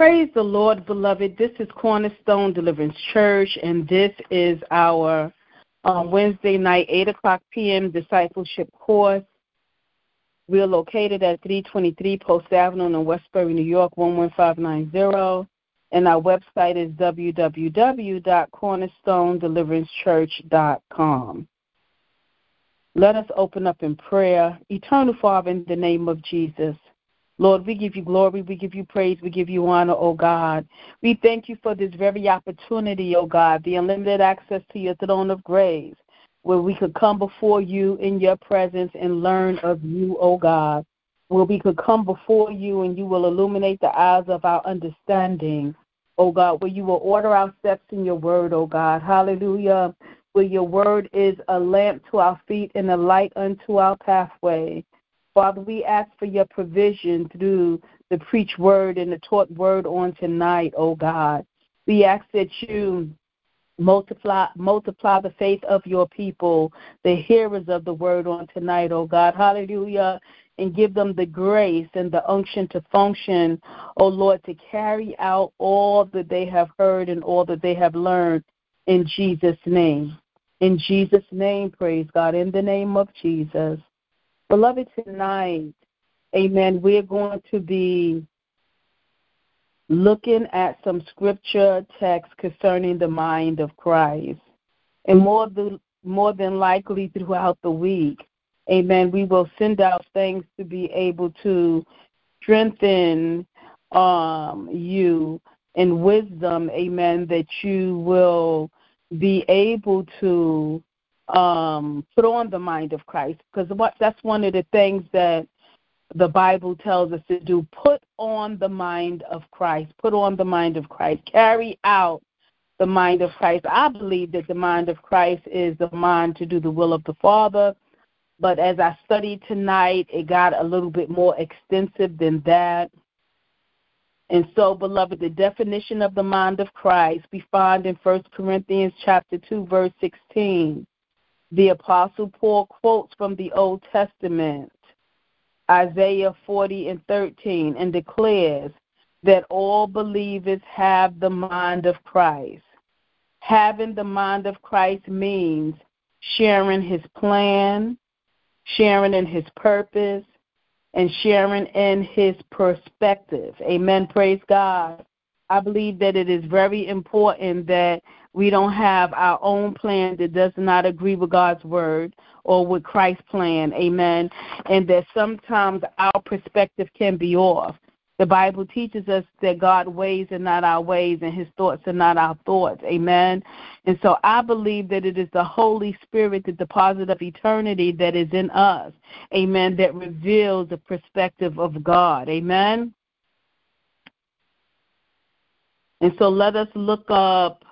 Praise the Lord, beloved. This is Cornerstone Deliverance Church, and this is our Wednesday night, 8 o'clock p.m. discipleship course. We are located at 323 Post Avenue in Westbury, New York, 11590. And our website is www.cornerstonedeliveраncechurch.com. Let us open up in prayer. Eternal Father, in the name of Jesus, Lord, we give you glory, we give you praise, we give you honor, O God. We thank you for this very opportunity, O God, the unlimited access to your throne of grace, where we could come before you in your presence and learn of you, O God, where we could come before you and you will illuminate the eyes of our understanding, O God, where you will order our steps in your word, O God. Hallelujah. Where your word is a lamp to our feet and a light unto our pathway. Father, we ask for your provision through the preached word and the taught word on tonight, oh God. We ask that you multiply the faith of your people, the hearers of the word on tonight, oh God. Hallelujah. And give them the grace and the unction to function, oh Lord, to carry out all that they have heard and all that they have learned in Jesus' name. In Jesus' name, praise God, in the name of Jesus. Beloved, tonight, amen, we're going to be looking at some scripture text concerning the mind of Christ. And more than likely throughout the week, amen, we will send out things to be able to strengthen you in wisdom, amen, that you will be able to put on the mind of Christ, because that's one of the things that the Bible tells us to do. Put on the mind of Christ. Put on the mind of Christ. Carry out the mind of Christ. I believe that the mind of Christ is the mind to do the will of the Father, but as I studied tonight, it got a little bit more extensive than that. And so, beloved, the definition of the mind of Christ we find in 1 Corinthians chapter 2, verse 16. The Apostle Paul quotes from the Old Testament, Isaiah 40:13, and declares that all believers have the mind of Christ. Having the mind of Christ means sharing his plan, sharing in his purpose, and sharing in his perspective. Amen. Praise God. I believe that it is very important that we don't have our own plan that does not agree with God's word or with Christ's plan. Amen. And that sometimes our perspective can be off. The Bible teaches us that God's ways are not our ways and his thoughts are not our thoughts. Amen. And so I believe that it is the Holy Spirit, the deposit of eternity that is in us. Amen. That reveals the perspective of God. Amen. And so let us look up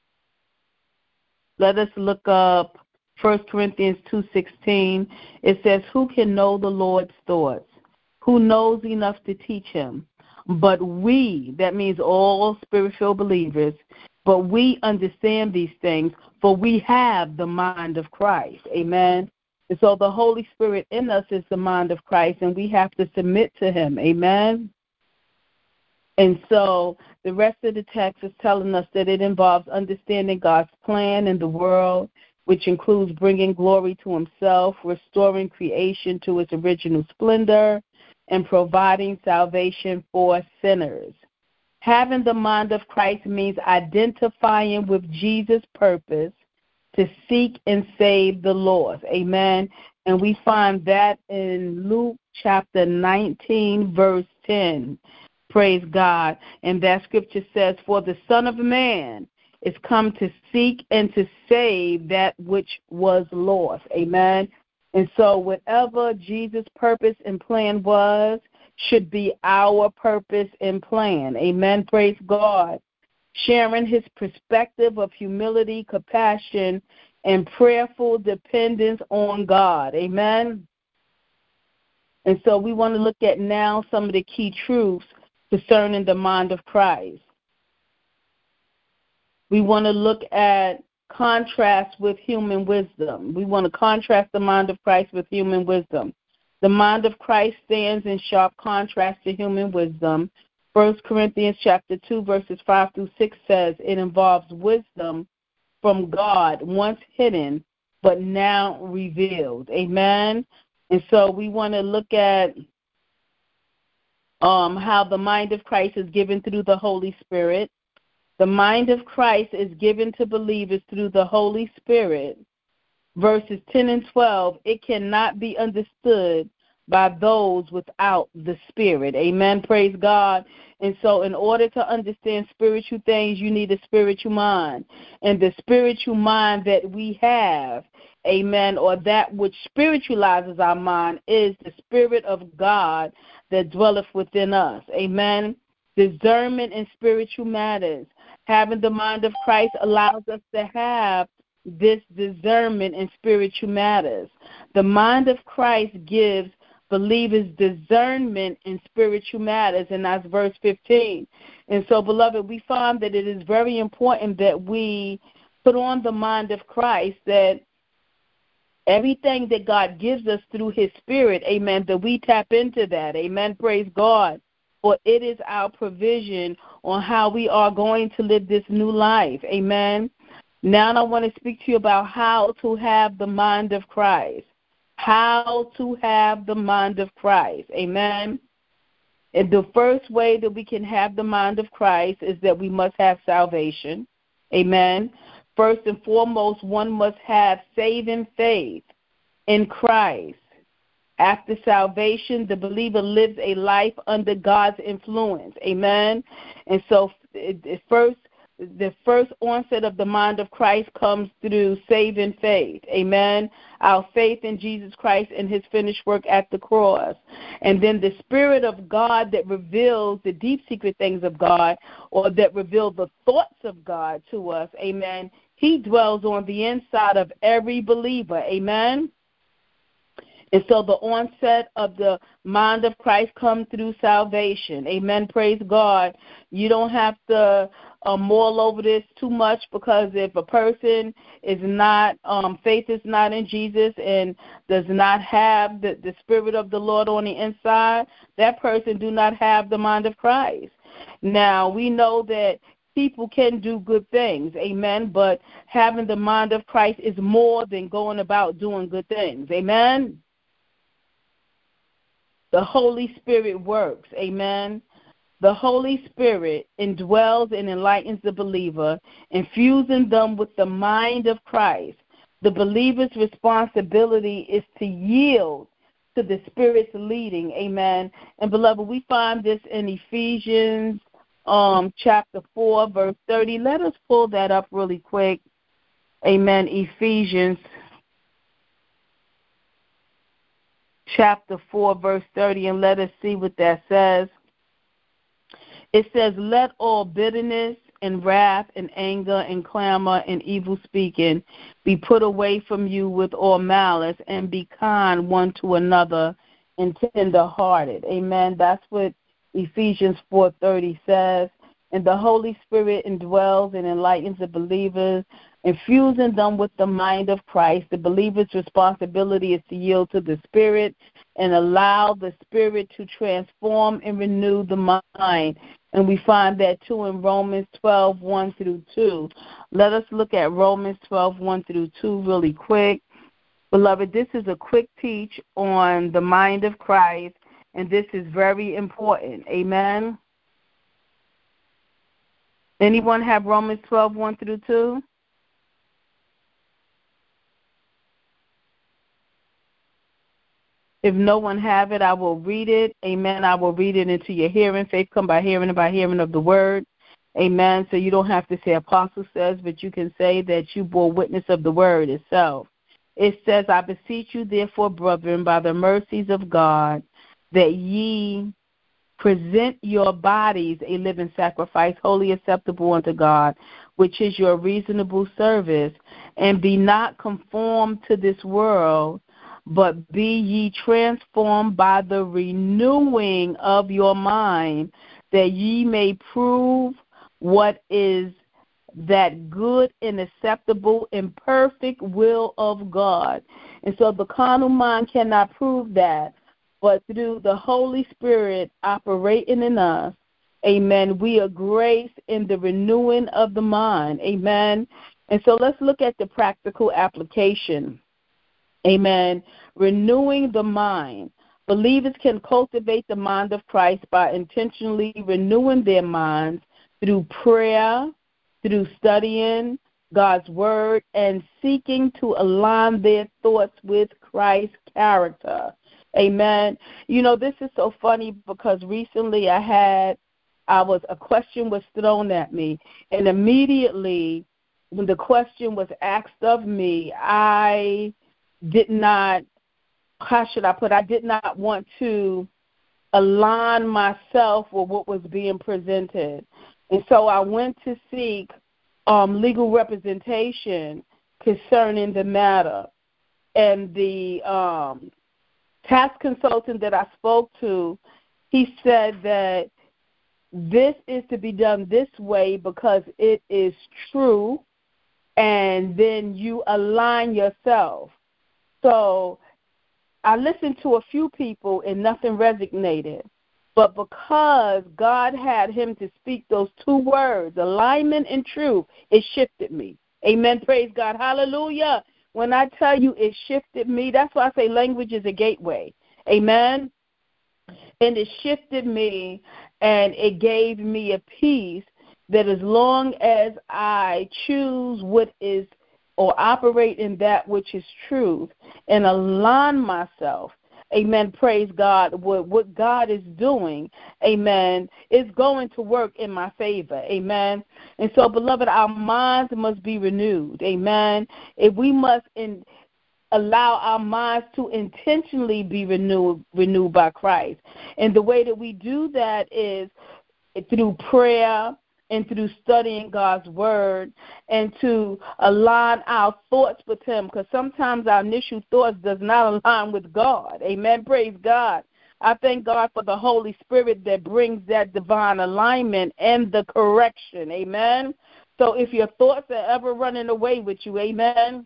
1 Corinthians 2:16. It says, who can know the Lord's thoughts? Who knows enough to teach him? But we, that means all spiritual believers, but we understand these things, for we have the mind of Christ. Amen. And so the Holy Spirit in us is the mind of Christ, and we have to submit to him. Amen. And so the rest of the text is telling us that it involves understanding God's plan in the world, which includes bringing glory to himself, restoring creation to its original splendor, and providing salvation for sinners. Having the mind of Christ means identifying with Jesus' purpose to seek and save the lost. Amen. And we find that in Luke chapter 19, verse 10. Praise God. And that scripture says, for the Son of Man is come to seek and to save that which was lost. Amen. And so whatever Jesus' purpose and plan was should be our purpose and plan. Amen. Praise God. Sharing his perspective of humility, compassion, and prayerful dependence on God. Amen. And so we want to look at now some of the key truths concerning the mind of Christ. We want to look at contrast with human wisdom. We want to contrast the mind of Christ with human wisdom. The mind of Christ stands in sharp contrast to human wisdom, 1 Corinthians chapter 2, verses 5 through 6 says it involves wisdom from God, once hidden, but now revealed. Amen? And so we want to look at how the mind of Christ is given through the Holy Spirit. The mind of Christ is given to believers through the Holy Spirit. Verses 10 and 12, it cannot be understood by those without the Spirit. Amen. Praise God. And so in order to understand spiritual things, you need a spiritual mind. And the spiritual mind that we have, amen, or that which spiritualizes our mind is the Spirit of God that dwelleth within us. Amen. Discernment in spiritual matters. Having the mind of Christ allows us to have this discernment in spiritual matters. The mind of Christ gives believers discernment in spiritual matters, and that's verse 15. And so, beloved, we find that it is very important that we put on the mind of Christ, that everything that God gives us through his Spirit, amen, that we tap into that. Amen, praise God. For it is our provision on how we are going to live this new life. Amen. Now I want to speak to you about how to have the mind of Christ. How to have the mind of Christ. Amen. And the first way that we can have the mind of Christ is that we must have salvation. Amen. First and foremost, one must have saving faith in Christ. After salvation, the believer lives a life under God's influence. Amen. And so the first onset of the mind of Christ comes through saving faith. Amen. Our faith in Jesus Christ and his finished work at the cross. And then the Spirit of God that reveals the deep secret things of God, or that reveal the thoughts of God to us. Amen. He dwells on the inside of every believer. Amen. And so the onset of the mind of Christ comes through salvation. Amen. Praise God. You don't have to mull over this too much, because if a person is not, faith is not in Jesus and does not have the Spirit of the Lord on the inside, that person do not have the mind of Christ. Now, we know that people can do good things, amen, but having the mind of Christ is more than going about doing good things. Amen. The Holy Spirit works. Amen. The Holy Spirit indwells and enlightens the believer, infusing them with the mind of Christ. The believer's responsibility is to yield to the Spirit's leading. Amen. And, beloved, we find this in Ephesians chapter 4, verse 30. Let us pull that up really quick. Amen. Ephesians chapter 4, verse 30, and let us see what that says. It says, let all bitterness and wrath and anger and clamor and evil speaking be put away from you with all malice, and be kind one to another and tender-hearted. Amen. That's what Ephesians 4:30 says. And the Holy Spirit indwells and enlightens the believers, infusing them with the mind of Christ. The believer's responsibility is to yield to the Spirit and allow the Spirit to transform and renew the mind. And we find that too in Romans 12:1 through 2. Let us look at Romans 12:1 through 2 really quick. Beloved, this is a quick teach on the mind of Christ, and this is very important. Amen. Anyone have Romans 12:1 through 2? If no one have it, I will read it. Amen. I will read it into your hearing. Faith come by hearing, and by hearing of the word. Amen. So you don't have to say apostle says, but you can say that you bore witness of the word itself. It says, I beseech you, therefore, brethren, by the mercies of God, that ye present your bodies a living sacrifice, wholly acceptable unto God, which is your reasonable service, and be not conformed to this world, but be ye transformed by the renewing of your mind, that ye may prove what is that good and acceptable and perfect will of God. And so the carnal mind cannot prove that, but through the Holy Spirit operating in us, Amen. We are graced in the renewing of the mind. Amen. And so let's look at the practical application. Amen. Renewing the mind. Believers can cultivate the mind of Christ by intentionally renewing their minds through prayer, through studying God's word, and seeking to align their thoughts with Christ's character. Amen. You know, this is so funny because recently a question was thrown at me, and immediately when the question was asked of me, I did not want to align myself with what was being presented. And so I went to seek legal representation concerning the matter. And the tax consultant that I spoke to, he said that this is to be done this way because it is true, and then you align yourself. So I listened to a few people and nothing resonated. But because God had him to speak those two words, alignment and truth, it shifted me. Amen. Praise God. Hallelujah. When I tell you it shifted me, that's why I say language is a gateway. Amen. And it shifted me, and it gave me a peace that as long as I choose what is or operate in that which is truth and align myself, amen, praise God, what God is doing, amen, is going to work in my favor, amen. And so, beloved, our minds must be renewed, amen. If we must allow our minds to intentionally be renewed by Christ. And the way that we do that is through prayer and through studying God's word, and to align our thoughts with him, because sometimes our initial thoughts does not align with God. Amen. Praise God. I thank God for the Holy Spirit that brings that divine alignment and the correction. Amen. So if your thoughts are ever running away with you, amen,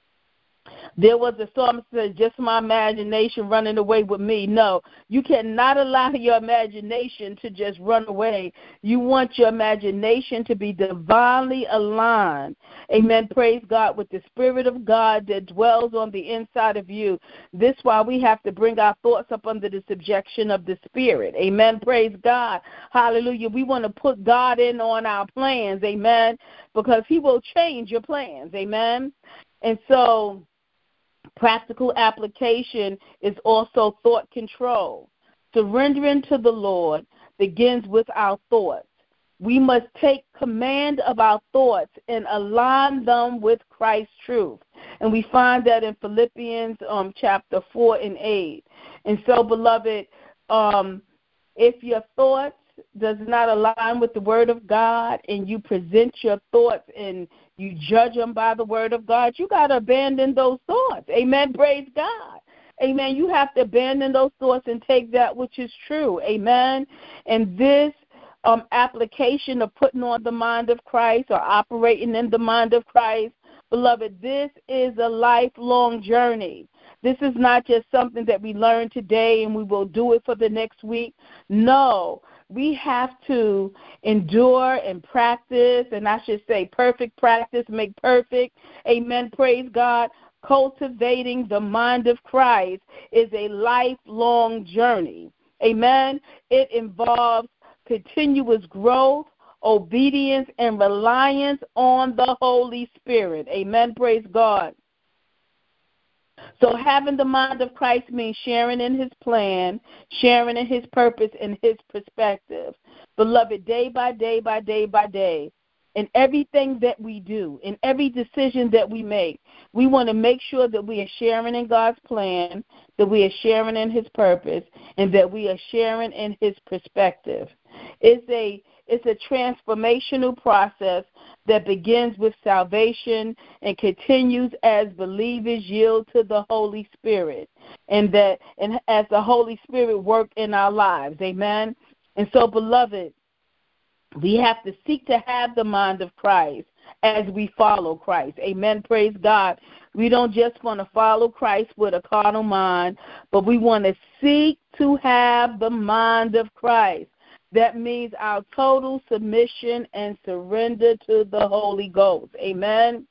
there was a psalmist that said, just my imagination running away with me. No, you cannot allow your imagination to just run away. You want your imagination to be divinely aligned. Amen. Praise God, with the Spirit of God that dwells on the inside of you. This is why we have to bring our thoughts up under the subjection of the Spirit. Amen. Praise God. Hallelujah. We want to put God in on our plans. Amen. Because he will change your plans. Amen. And so practical application is also thought control. Surrendering to the Lord begins with our thoughts. We must take command of our thoughts and align them with Christ's truth. And we find that in Philippians chapter 4 and 8. And so, beloved, if your thoughts does not align with the word of God, and you present your thoughts and you judge them by the word of God, you got to abandon those thoughts. Amen. Praise God. Amen. You have to abandon those thoughts and take that which is true. Amen. And this application of putting on the mind of Christ or operating in the mind of Christ, beloved, this is a lifelong journey. This is not just something that we learn today and we will do it for the next week. No, we have to endure and practice, and I should say perfect practice make perfect. Amen. Praise God. Cultivating the mind of Christ is a lifelong journey. Amen. It involves continuous growth, obedience, and reliance on the Holy Spirit. Amen. Praise God. So having the mind of Christ means sharing in his plan, sharing in his purpose, and his perspective. Beloved, day by day by day by day, in everything that we do, in every decision that we make, we want to make sure that we are sharing in God's plan, that we are sharing in his purpose, and that we are sharing in his perspective. It's a transformational process that begins with salvation and continues as believers yield to the Holy Spirit, and as the Holy Spirit works in our lives. Amen. And so, beloved, we have to seek to have the mind of Christ as we follow Christ. Amen. Praise God. We don't just want to follow Christ with a carnal mind, but we want to seek to have the mind of Christ. That means our total submission and surrender to the Holy Ghost. Amen.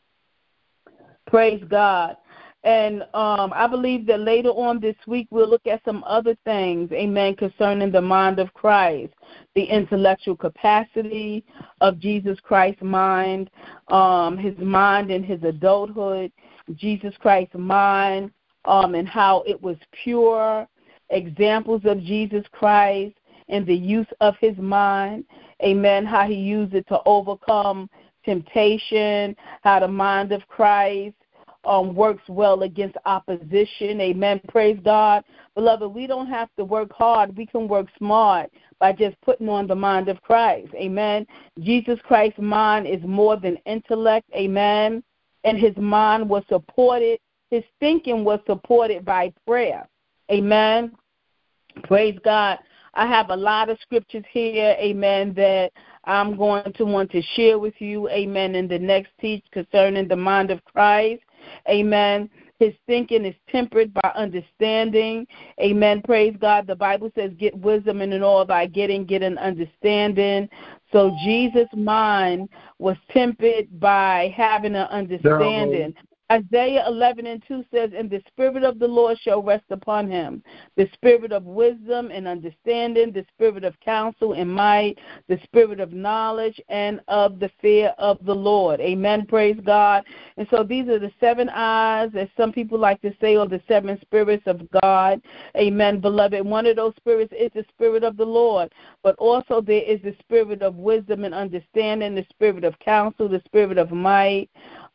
Praise God. And I believe that later on this week we'll look at some other things, amen, concerning the mind of Christ, the intellectual capacity of Jesus Christ's mind, his mind in his adulthood, Jesus Christ's mind, and how it was pure, examples of Jesus Christ and the use of his mind, amen, how he used it to overcome temptation, how the mind of Christ works well against opposition. Amen. Praise God. Beloved, we don't have to work hard. We can work smart by just putting on the mind of Christ. Amen. Jesus Christ's mind is more than intellect. Amen. And his mind was supported. His thinking was supported by prayer. Amen. Praise God. I have a lot of scriptures here, amen, that I'm going to want to share with you, amen, in the next teach concerning the mind of Christ. Amen. His thinking is tempered by understanding. Amen. Praise God. The Bible says, get wisdom, and in all thy getting, get an understanding. So Jesus' mind was tempered by having an understanding. Isaiah 11:2 says, and the Spirit of the Lord shall rest upon him, the Spirit of wisdom and understanding, the Spirit of counsel and might, the Spirit of knowledge and of the fear of the Lord. Amen. Praise God. And so these are the 7 eyes, as some people like to say, or the 7 spirits of God. Amen, beloved. One of those spirits is the Spirit of the Lord, but also there is the Spirit of wisdom and understanding, the Spirit of counsel, the Spirit of might,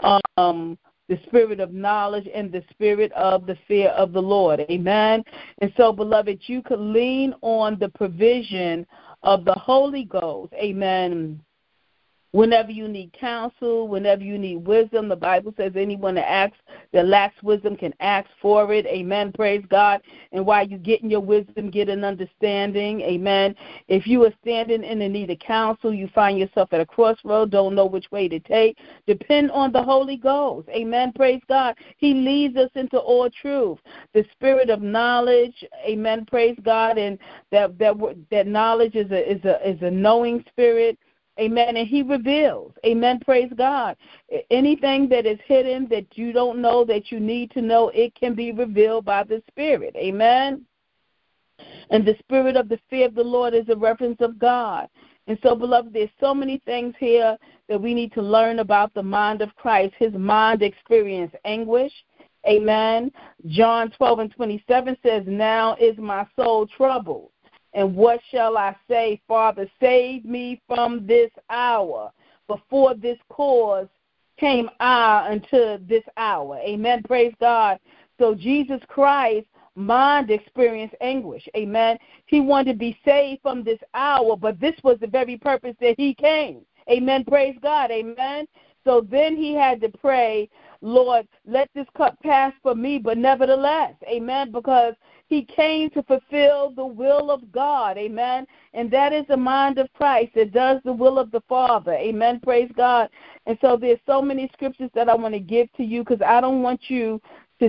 the Spirit of knowledge, and the Spirit of the fear of the Lord. Amen. And so, beloved, you could lean on the provision of the Holy Ghost. Amen. Whenever you need counsel, whenever you need wisdom, the Bible says anyone that lacks wisdom can ask for it. Amen. Praise God. And while you're getting your wisdom, get an understanding. Amen. If you are standing in the need of counsel, you find yourself at a crossroad, don't know which way to take, depend on the Holy Ghost. Amen. Praise God. He leads us into all truth. The Spirit of knowledge. Amen. Praise God. And that knowledge is a knowing spirit. Amen. And he reveals. Amen. Praise God. Anything that is hidden that you don't know, that you need to know, it can be revealed by the Spirit. Amen. And the Spirit of the fear of the Lord is a reference of God. And so, beloved, there's so many things here that we need to learn about the mind of Christ. His mind experienced anguish. Amen. John 12:27 says, now is my soul troubled. And what shall I say? Father, save me from this hour. Before this cause came I unto this hour. Amen. Praise God. So Jesus Christ, mind experienced anguish. Amen. He wanted to be saved from this hour, but this was the very purpose that he came. Amen. Praise God. Amen. So then he had to pray, Lord, let this cup pass from me, but nevertheless, amen, because he came to fulfill the will of God, amen, and that is the mind of Christ. It does the will of the Father, amen, praise God. And so there's so many scriptures that I want to give to you because I don't want you to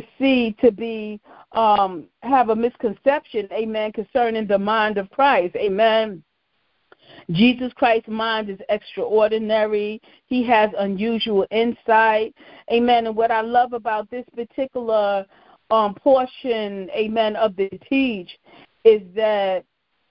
have a misconception, amen, concerning the mind of Christ, amen. Jesus Christ's mind is extraordinary. He has unusual insight. Amen. And what I love about this particular portion, amen, of the teach is that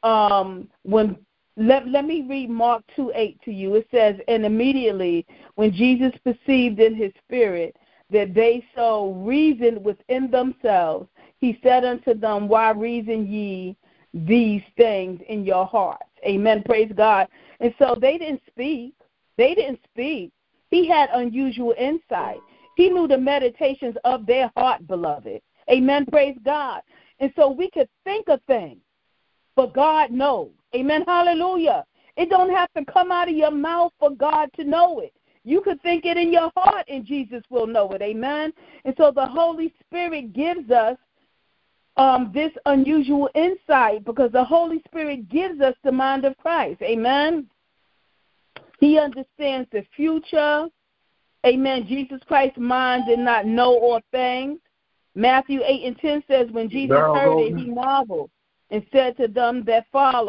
let me read Mark 2:8 to you. It says, and immediately when Jesus perceived in his spirit that they so reasoned within themselves, he said unto them, why reason ye these things in your hearts? Amen. Praise God. And so they didn't speak. He had unusual insight. He knew the meditations of their heart, beloved. Amen. Praise God. And so we could think a thing, but God knows. Amen. Hallelujah. It don't have to come out of your mouth for God to know it. You could think it in your heart and Jesus will know it. Amen. And so the Holy Spirit gives us this unusual insight because the Holy Spirit gives us the mind of Christ. Amen. He understands the future. Amen. Jesus Christ's mind did not know all things. Matthew 8:10 says, when Jesus heard it, he marveled and said to them that follow,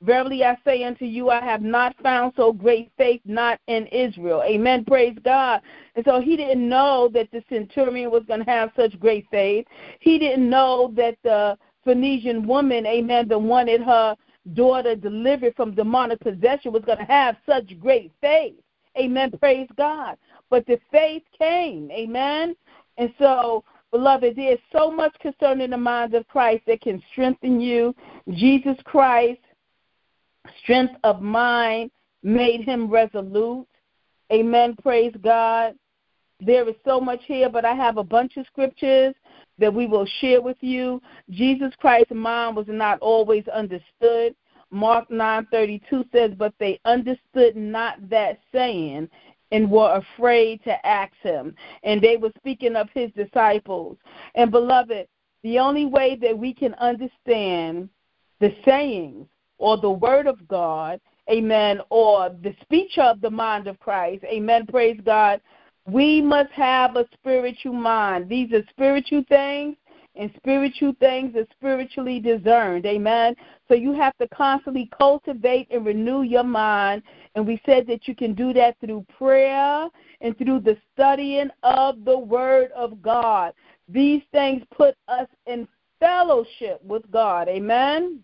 Verily I say unto you, I have not found so great faith not in Israel. Amen. Praise God. And so he didn't know that the centurion was going to have such great faith. He didn't know that the Phoenician woman, amen, that wanted her daughter delivered from demonic possession was going to have such great faith. Amen. Praise God. But the faith came. Amen. And so, beloved, there is so much concerning the mind of Christ that can strengthen you. Jesus Christ, strength of mind, made him resolute. Amen. Praise God. There is so much here, but I have a bunch of scriptures that we will share with you. Jesus Christ's mind was not always understood. Mark 9:32 says, but they understood not that saying and were afraid to ask him. And they were speaking of his disciples. And, beloved, the only way that we can understand the sayings or the word of God, amen, or the speech of the mind of Christ, amen, praise God, we must have a spiritual mind. These are spiritual things, and spiritual things are spiritually discerned, amen. So you have to constantly cultivate and renew your mind, and we said that you can do that through prayer and through the studying of the word of God. These things put us in fellowship with God, amen.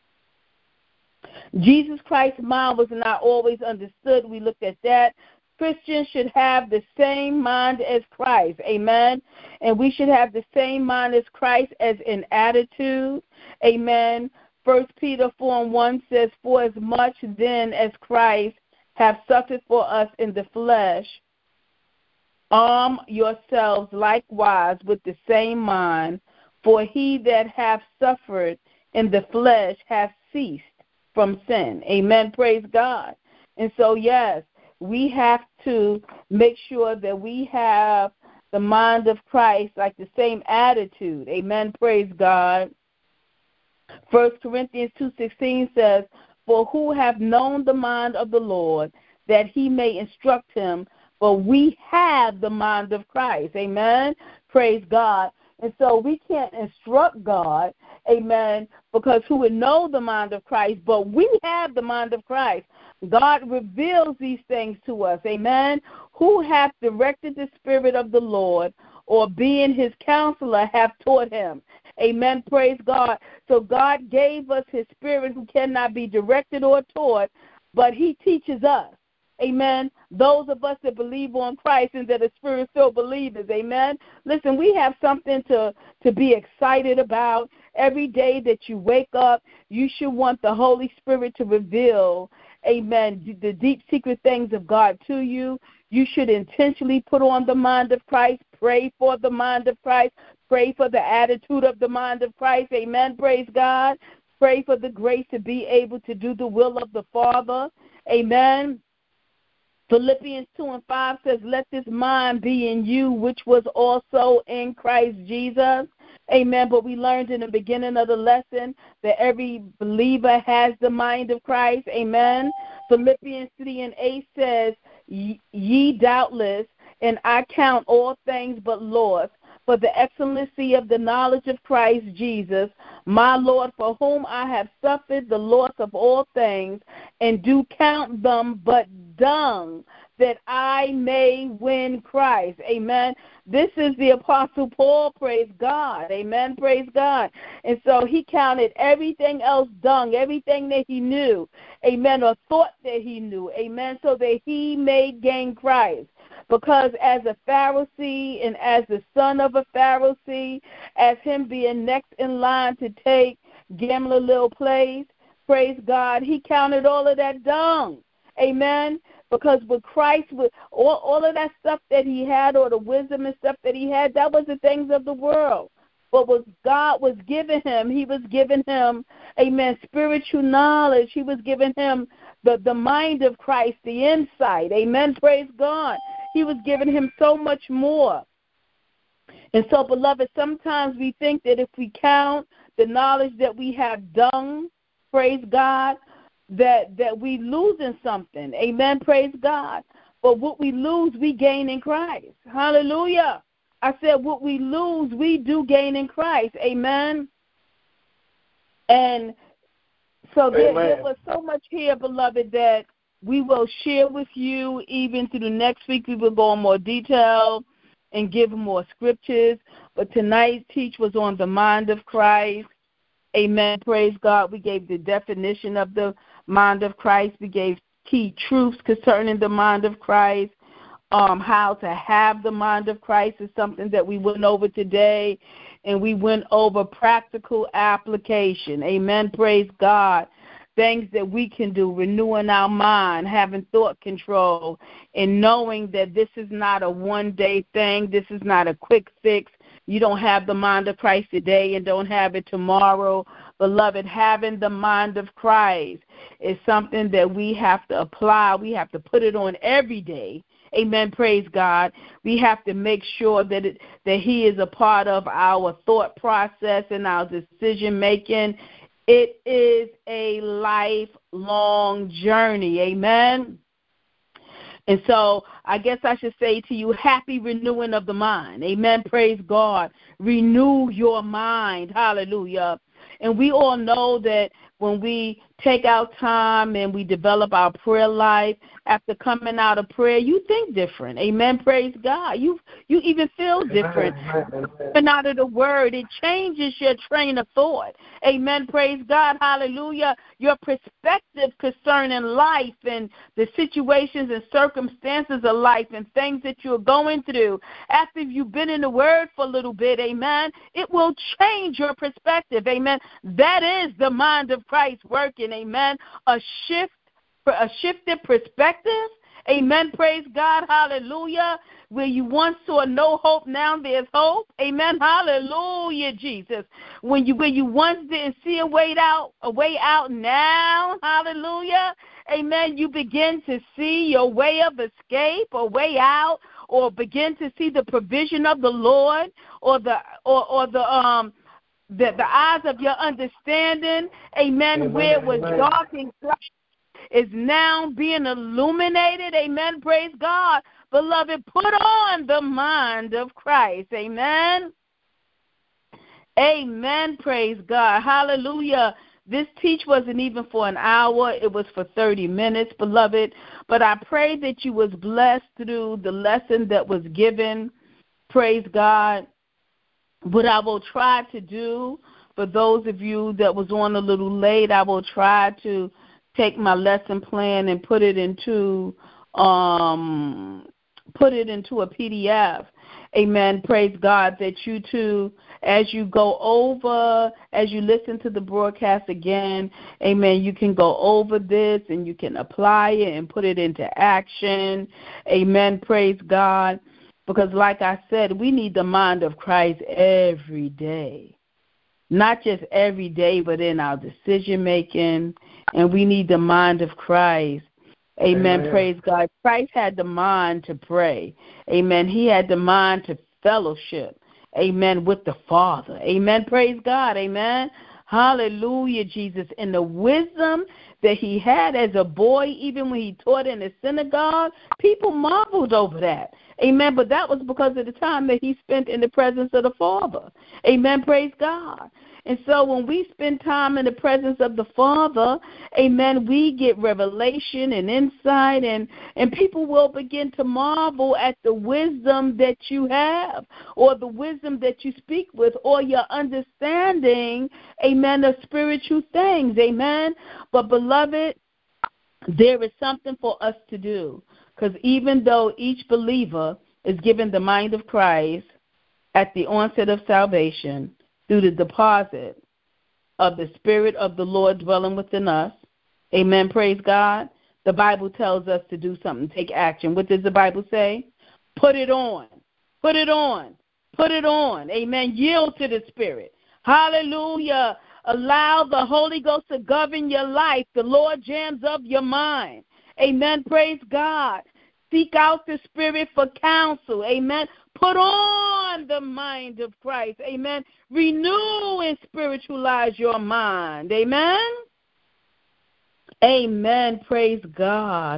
Jesus Christ's mind was not always understood. We looked at that. Christians should have the same mind as Christ, amen. And we should have the same mind as Christ as in attitude, amen. 1 Peter 4:1 says, for as much then as Christ have suffered for us in the flesh, arm yourselves likewise with the same mind, for he that hath suffered in the flesh hath ceased from sin. Amen. Praise God. And so, yes, we have to make sure that we have the mind of Christ, like the same attitude. Amen. Praise God. 1 Corinthians 2:16 says, for who have known the mind of the Lord, that he may instruct him, but we have the mind of Christ. Amen. Praise God. And so we can't instruct God, amen, because who would know the mind of Christ, but we have the mind of Christ. God reveals these things to us, amen. Who hath directed the Spirit of the Lord, or being his counselor hath taught him. Amen, praise God. So God gave us his Spirit who cannot be directed or taught, but he teaches us. Amen. Those of us that believe on Christ and that are Spirit-filled believers, amen. Listen, we have something to be excited about. Every day that you wake up, you should want the Holy Spirit to reveal, amen, the deep secret things of God to you. You should intentionally put on the mind of Christ, pray for the mind of Christ, pray for the attitude of the mind of Christ, amen, praise God. Pray for the grace to be able to do the will of the Father, amen. Philippians 2:5 says, let this mind be in you, which was also in Christ Jesus. Amen. But we learned in the beginning of the lesson that every believer has the mind of Christ. Amen. Philippians 3:8 says, ye doubtless, and I count all things but loss, for the excellency of the knowledge of Christ Jesus, my Lord, for whom I have suffered the loss of all things, and do count them but dung, that I may win Christ. Amen. This is the Apostle Paul, praise God. Amen, praise God. And so he counted everything else dung, everything that he knew, amen, or thought that he knew, amen, so that he may gain Christ. Because as a Pharisee and as the son of a Pharisee, as him being next in line to take Gamaliel's place, praise God, he counted all of that dung. Amen. Because with Christ, with all of that stuff that he had, or the wisdom and stuff that he had, that was the things of the world. But what God was giving him, he was giving him, amen, spiritual knowledge. He was giving him the mind of Christ, the insight. Amen. Praise God. He was giving him so much more. And so, beloved, sometimes we think that if we count the knowledge that we have done, praise God, that we losing something. Amen. Praise God. But what we lose, we gain in Christ. Hallelujah. I said what we lose, we do gain in Christ. Amen. And So there was so much here, beloved, that we will share with you. Even through the next week, we will go in more detail and give more scriptures. But tonight's teach was on the mind of Christ. Amen. Praise God. We gave the definition of the mind of Christ. We gave key truths concerning the mind of Christ. How to have the mind of Christ is something that we went over today. And we went over practical application. Amen. Praise God. Things that we can do, renewing our mind, having thought control, and knowing that this is not a one-day thing. This is not a quick fix. You don't have the mind of Christ today and don't have it tomorrow. Beloved, having the mind of Christ is something that we have to apply. We have to put it on every day. Amen. Praise God. We have to make sure that He is a part of our thought process and our decision making. It is a lifelong journey. Amen. And so I guess I should say to you, happy renewing of the mind. Amen. Praise God. Renew your mind. Hallelujah. And we all know that when we take our time and we develop our prayer life, after coming out of prayer, you think different. Amen. Praise God. You even feel different. Coming out of the Word, it changes your train of thought. Amen. Praise God. Hallelujah. Your perspective concerning life and the situations and circumstances of life and things that you're going through, after you've been in the Word for a little bit, amen, it will change your perspective. Amen. That is the mind of Christ working. Amen. A shifted perspective. Amen. Praise God. Hallelujah. Where you once saw no hope, now there's hope. Amen. Hallelujah, Jesus. Where you once didn't see a way out, now, hallelujah. Amen. You begin to see your way of escape, or way out, or begin to see the provision of the Lord, or the eyes of your understanding. Amen. Where it was dark and cloudy is now being illuminated. Amen. Praise God. Beloved, put on the mind of Christ. Amen. Amen. Praise God. Hallelujah. This teach wasn't even for an hour. It was for 30 minutes, beloved. But I pray that you was blessed through the lesson that was given. Praise God. What I will try to do, for those of you that was on a little late, I will try to take my lesson plan and put it into a PDF. Amen. Praise God, that you too, as you go over, as you listen to the broadcast again, amen, you can go over this and you can apply it and put it into action. Amen. Praise God. Because like I said, we need the mind of Christ every day. Not just every day, but in our decision making. And we need the mind of Christ. Amen. Amen. Praise God. Christ had the mind to pray. Amen. He had the mind to fellowship. Amen. With the Father. Amen. Praise God. Amen. Hallelujah, Jesus. And the wisdom that he had as a boy, even when he taught in the synagogue, people marveled over that. Amen. But that was because of the time that he spent in the presence of the Father. Amen. Praise God. And so when we spend time in the presence of the Father, amen, we get revelation and insight, and people will begin to marvel at the wisdom that you have, or the wisdom that you speak with, or your understanding, amen, of spiritual things. Amen. But, beloved, there is something for us to do. Because even though each believer is given the mind of Christ at the onset of salvation through the deposit of the Spirit of the Lord dwelling within us, amen, praise God, the Bible tells us to do something, take action. What does the Bible say? Put it on. Put it on. Put it on. Amen. Yield to the Spirit. Hallelujah. Allow the Holy Ghost to govern your life, the Lord jams of your mind. Amen. Praise God. Seek out the Spirit for counsel. Amen. Put on the mind of Christ. Amen. Renew and spiritualize your mind. Amen. Amen. Praise God.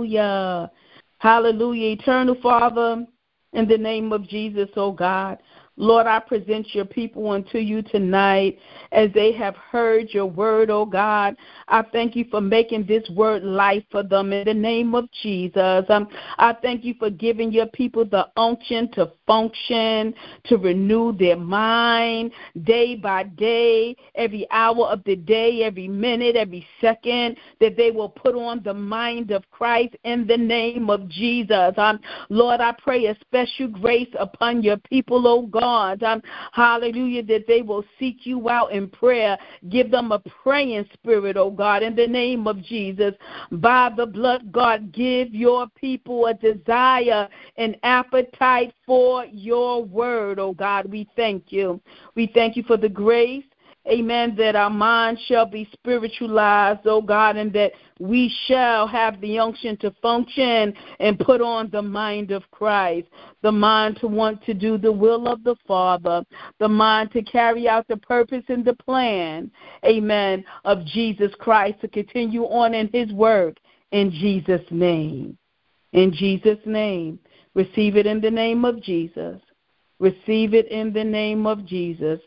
Hallelujah. Hallelujah. Eternal Father, in the name of Jesus, oh God, Lord, I present your people unto you tonight as they have heard your word, oh God. I thank you for making this word life for them in the name of Jesus. I thank you for giving your people the unction to function, to renew their mind day by day, every hour of the day, every minute, every second, that they will put on the mind of Christ in the name of Jesus. Lord, I pray a special grace upon your people, oh God. Hallelujah, that they will seek you out in prayer. Give them a praying spirit, oh God, in the name of Jesus. By the blood, God, give your people a desire and appetite for your word, oh God. We thank you. We thank you for the grace, amen, that our minds shall be spiritualized, oh God, and that we shall have the unction to function and put on the mind of Christ, the mind to want to do the will of the Father, the mind to carry out the purpose and the plan, amen, of Jesus Christ, to continue on in his work in Jesus' name. In Jesus' name. Receive it in the name of Jesus. Receive it in the name of Jesus.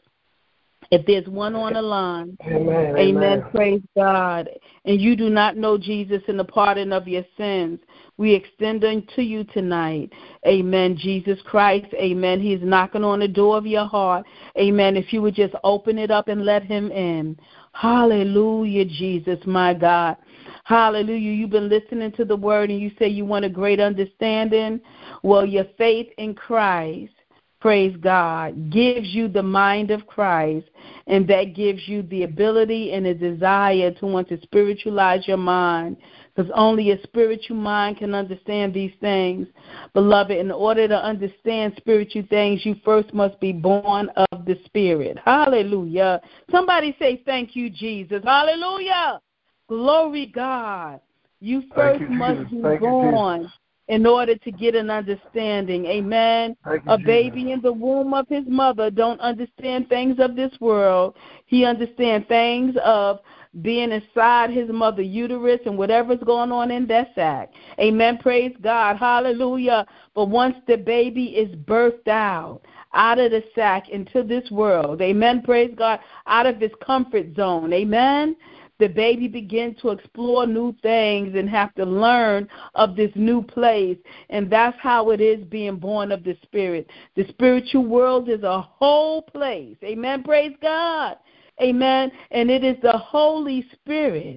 If there's one on the line, amen, praise God, and you do not know Jesus and the pardon of your sins, we extend unto you tonight, amen, Jesus Christ, amen. He's knocking on the door of your heart, amen. If you would just open it up and let him in. Hallelujah, Jesus, my God. Hallelujah. You've been listening to the word and you say you want a great understanding. Well, your faith in Christ, praise God, gives you the mind of Christ, and that gives you the ability and a desire to want to spiritualize your mind, because only a spiritual mind can understand these things. Beloved, in order to understand spiritual things, you first must be born of the Spirit. Hallelujah. Somebody say, thank you, Jesus. Hallelujah. Glory God. You first must be born in order to get an understanding. Amen. A baby in the womb of his mother don't understand things of this world. He understands things of being inside his mother's uterus and whatever's going on in that sac. Amen. Praise God. Hallelujah. But once the baby is birthed out of the sac into this world, amen, praise God, out of his comfort zone, amen, the baby begins to explore new things and have to learn of this new place. And that's how it is being born of the Spirit. The spiritual world is a whole place. Amen. Praise God. Amen. And it is the Holy Spirit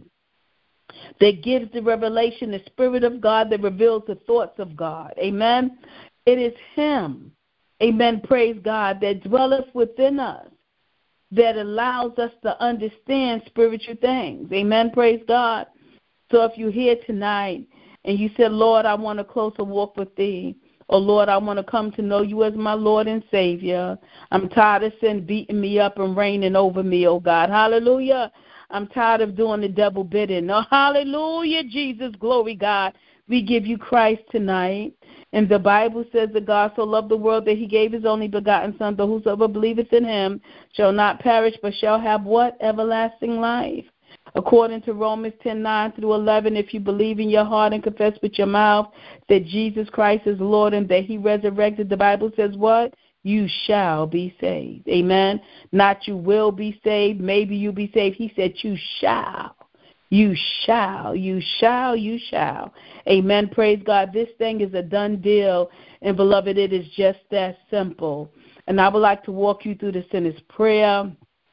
that gives the revelation, the Spirit of God that reveals the thoughts of God. Amen. It is him. Amen. Praise God, that dwelleth within us, that allows us to understand spiritual things. Amen. Praise God. So if you're here tonight and you said, Lord, I want a closer walk with thee, or Lord, I want to come to know you as my Lord and Savior. I'm tired of sin beating me up and reigning over me, oh God. Hallelujah. I'm tired of doing the double bidding. Oh, hallelujah, Jesus. Glory, God. We give you Christ tonight. And the Bible says that God so loved the world that he gave his only begotten Son, that whosoever believeth in him shall not perish, but shall have what? Everlasting life. According to Romans 10:9-11, if you believe in your heart and confess with your mouth that Jesus Christ is Lord and that he resurrected, the Bible says what? You shall be saved. Amen. Not you will be saved. Maybe you'll be saved. He said you shall. You shall, you shall, you shall. Amen. Praise God. This thing is a done deal. And, beloved, it is just that simple. And I would like to walk you through the sinner's prayer.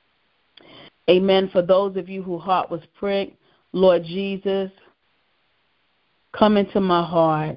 Amen. For those of you whose heart was pricked, Lord Jesus, come into my heart.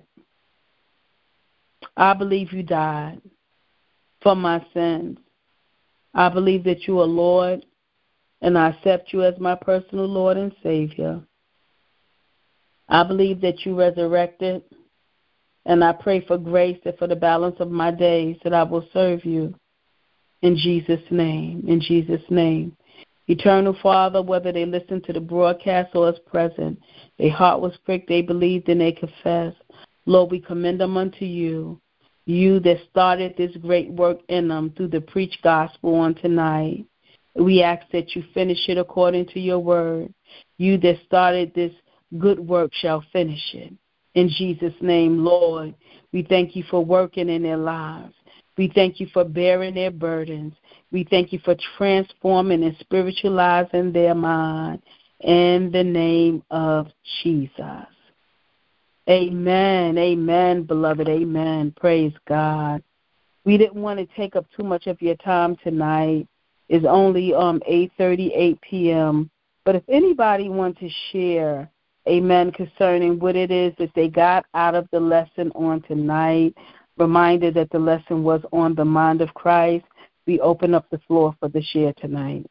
I believe you died for my sins. I believe that you are Lord, and I accept you as my personal Lord and Savior. I believe that you resurrected, and I pray for grace that for the balance of my days that I will serve you. In Jesus' name, in Jesus' name. Eternal Father, whether they listen to the broadcast or is present, their heart was pricked, they believed, and they confessed. Lord, we commend them unto you, you that started this great work in them through the preached gospel on tonight. We ask that you finish it according to your word. You that started this good work shall finish it. In Jesus' name, Lord, we thank you for working in their lives. We thank you for bearing their burdens. We thank you for transforming and spiritualizing their mind in the name of Jesus. Amen. Amen, beloved. Amen. Praise God. We didn't want to take up too much of your time tonight. It's only 8:38 p.m. But if anybody wants to share, amen, concerning what it is that they got out of the lesson on tonight, reminded that the lesson was on the mind of Christ, we open up the floor for the share tonight.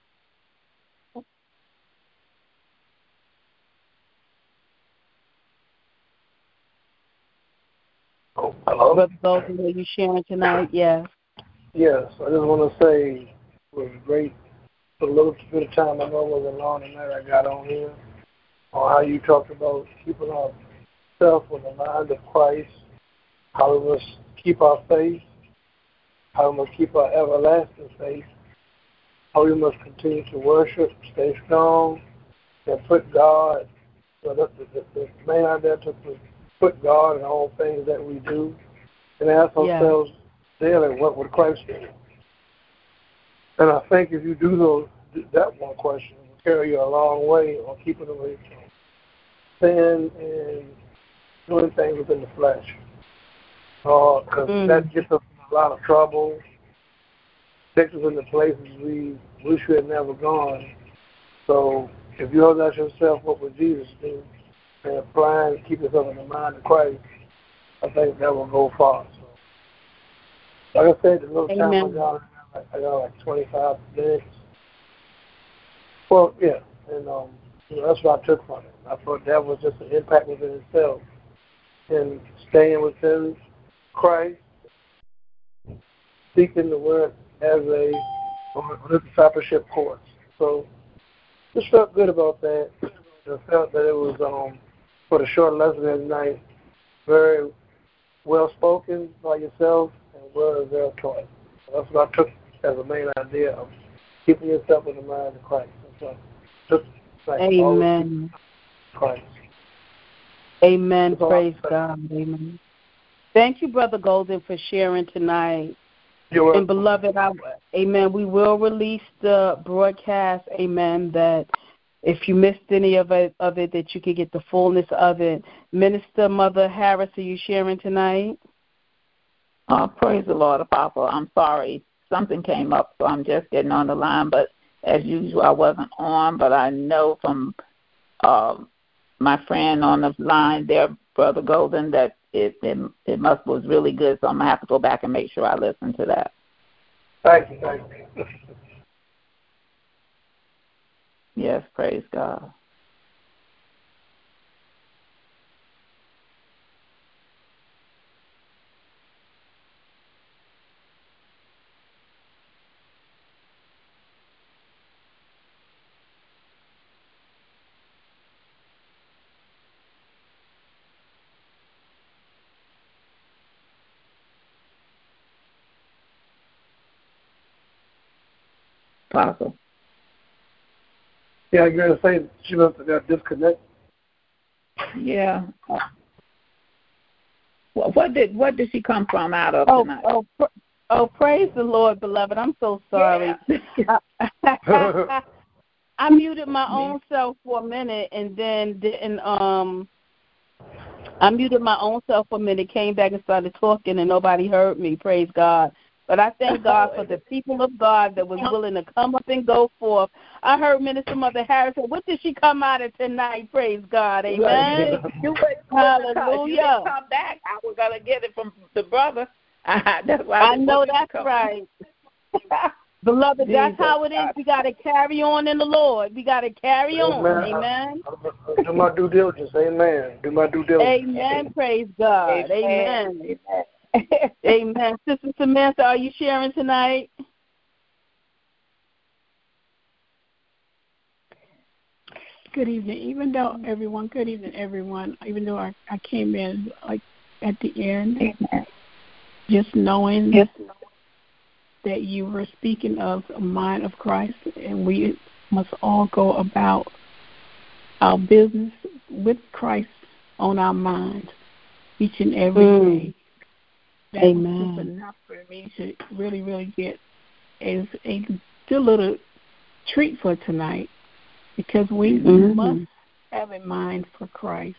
Hello? Brother Golden, are you sharing tonight? Yes. Yes, I just want to say it was great. For a little bit of time I know it wasn't long tonight I got on here on how you talked about keeping ourselves with the mind of Christ, how we must keep our faith, how we must keep our everlasting faith, how we must continue to worship, stay strong, and put God, the main idea to put God in all things that we do, and ask ourselves daily, what would Christ do? And I think if you do that one question, it will carry you a long way on keeping away from sin and doing things within the flesh. Because that gets us in a lot of trouble, takes us into places we wish we had never gone. So if you hold out yourself, what would Jesus do? And apply and keep yourself in the mind of Christ, I think that will go far. So, like I said, the little time I got like 25 minutes. Well, yeah, and that's what I took from it. I thought that was just an impact within itself, and staying within Christ, seeking the Word as on a discipleship course. So, just felt good about that. I felt that it was for the short lesson at night, very well spoken by yourself and well taught. So that's what I took as a main idea of keeping yourself in the mind of Christ. Amen. Christ. Amen. Praise God. Amen. Thank you, Brother Golden, for sharing tonight. You're welcome. And beloved, amen, we will release the broadcast, amen, that if you missed any of it, that you could get the fullness of it. Minister Mother Harris, are you sharing tonight? Praise the Lord, Apostle. I'm sorry. Something came up, so I'm just getting on the line. But as usual, I wasn't on. But I know from my friend on the line there, Brother Golden, that it was really good. So I'm going to have to go back and make sure I listen to that. Thank you. Yes, praise God. Apostle. Yeah, you're going to say she must have got disconnected. Yeah. Well, what did she come from out of tonight? Praise the Lord, beloved. I'm so sorry. Yeah. I muted my own self for a minute and then didn't. I muted my own self for a minute, came back and started talking, and nobody heard me. Praise God. But I thank God for the people of God that was willing to come up and go forth. I heard Minister Mother Harris say, what did she come out of tonight? Praise God. Amen. Hallelujah. You didn't come back. I was going to get it from the brother. That's why I know that's right. Beloved, that's how it is. We got to carry on in the Lord. We got to carry on. Amen. Do my due diligence. Amen. Do my due diligence. Amen. Praise God. Amen. Amen. Sister Samantha, are you sharing tonight? Good evening. Good evening, everyone. Even though I came in like at the end, just knowing that you were speaking of the mind of Christ, and we must all go about our business with Christ on our mind each and every day. that was just enough for me to really, really get as a good little treat for tonight, because we must have in mind for Christ.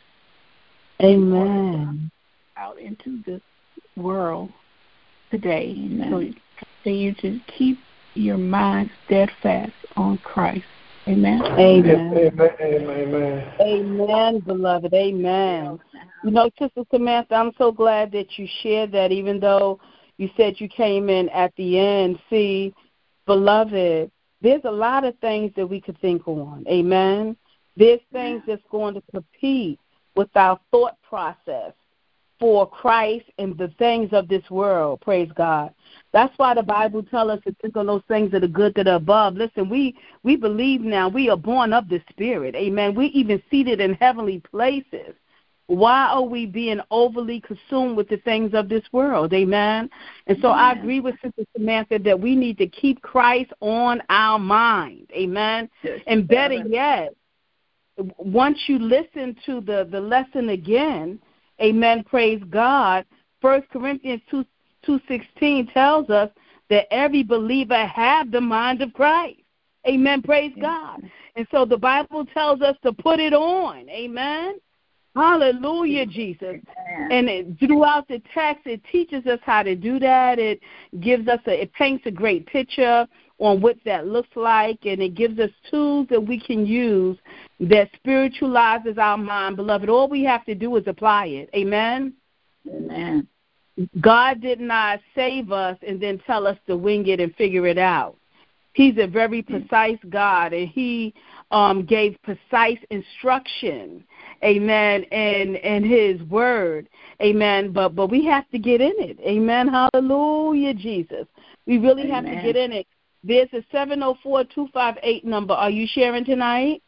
Amen. Out into this world today. So continue to keep your mind steadfast on Christ. Amen. Amen. Amen. Amen, beloved. Amen. You know, Sister Samantha, I'm so glad that you shared that, even though you said you came in at the end. See, beloved, there's a lot of things that we could think on. Amen. There's things that's going to compete with our thought process for Christ and the things of this world. Praise God. That's why the Bible tells us to think on those things that are good, that are above. Listen, we believe now we are born of the Spirit. Amen. We even seated in heavenly places. Why are we being overly consumed with the things of this world? Amen. And so I agree with Sister Samantha that we need to keep Christ on our mind. Amen. And better yet, once you listen to the lesson again, amen, praise God, 1 Corinthians 2:16 tells us that every believer have the mind of Christ. Amen, praise God. And so the Bible tells us to put it on. Amen. Hallelujah, Jesus. And throughout the text, it teaches us how to do that. It gives us it paints a great picture on what that looks like, and it gives us tools that we can use that spiritualizes our mind. Beloved, all we have to do is apply it. Amen? Amen. God did not save us and then tell us to wing it and figure it out. He's a very precise God, and he gave precise instruction, amen, in his word, amen. But we have to get in it, amen. Hallelujah, Jesus. We really have to get in it. There's a 704-258 number. Are you sharing tonight?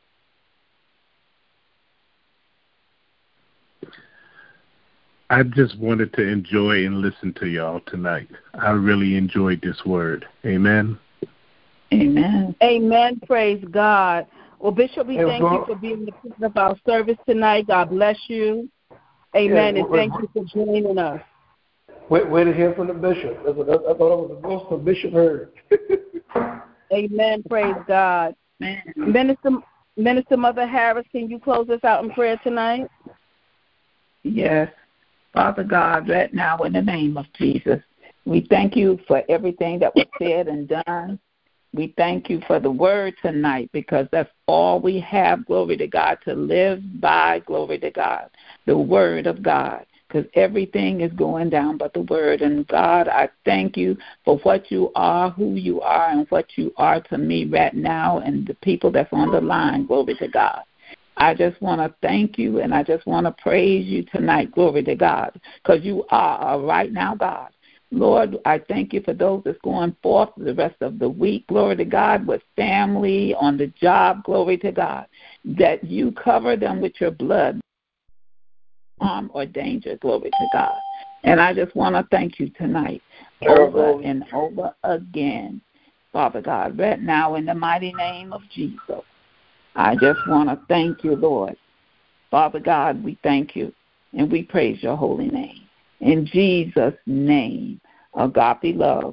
I just wanted to enjoy and listen to y'all tonight. I really enjoyed this word. Amen. Amen. Amen. Praise God. Well, Bishop, we thank you for being the part of our service tonight. God bless you. Amen. And thank you for joining us. Way to hear from the bishop. I thought it was the most the bishop heard. Amen. Praise God. Minister Mother Harris, can you close us out in prayer tonight? Yes. Father God, right now in the name of Jesus, we thank you for everything that was said and done. We thank you for the word tonight, because that's all we have, glory to God, to live by, glory to God, the word of God, because everything is going down but the word. And God, I thank you for what you are, who you are, and what you are to me right now and the people that's on the line, glory to God. I just want to thank you, and I just want to praise you tonight, glory to God, because you are a right now God. Lord, I thank you for those that's going forth the rest of the week, glory to God, with family, on the job, glory to God, that you cover them with your blood, harm or danger, glory to God. And I just want to thank you tonight over and over again, Father God, right now in the mighty name of Jesus. I just want to thank you, Lord. Father God, we thank you, and we praise your holy name. In Jesus' name, agape love.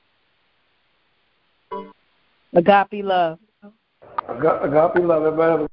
Agape love. Agape love. Everybody